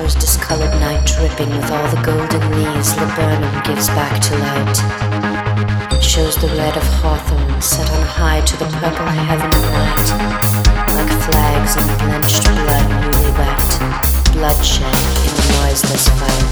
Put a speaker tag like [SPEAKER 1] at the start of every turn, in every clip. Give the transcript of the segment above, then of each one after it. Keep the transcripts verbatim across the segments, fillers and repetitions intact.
[SPEAKER 1] Chicago's discolored night dripping with all the golden leaves laburnum gives back to light. It shows the red of hawthorn set on high to the purple heaven of night, like flags in blenched blood newly wet, bloodshed in a noiseless fight.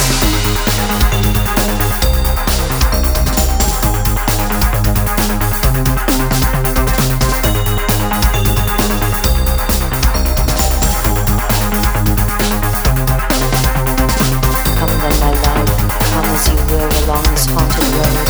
[SPEAKER 1] Along this haunted road.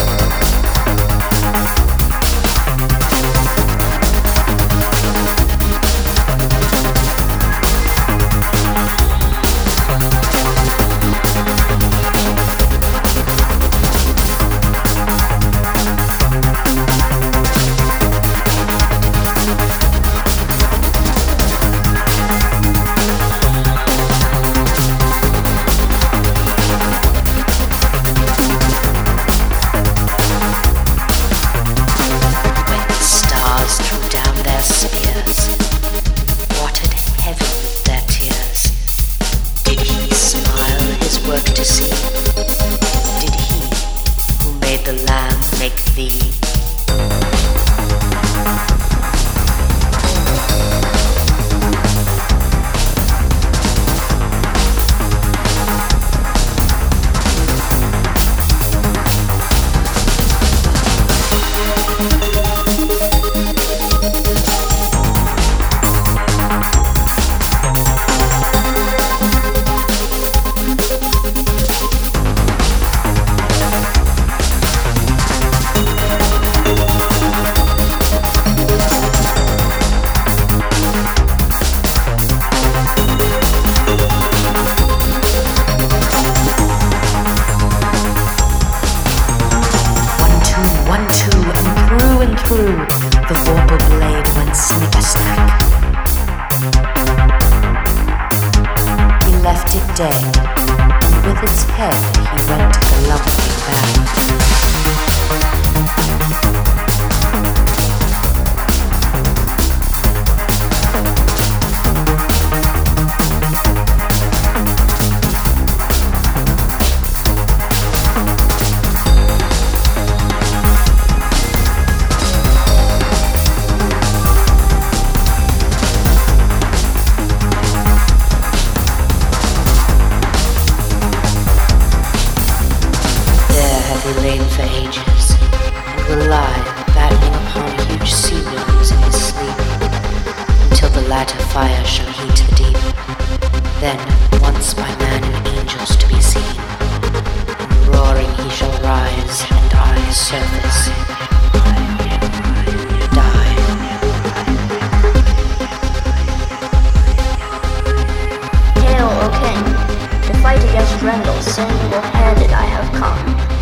[SPEAKER 2] Single-handed I have come.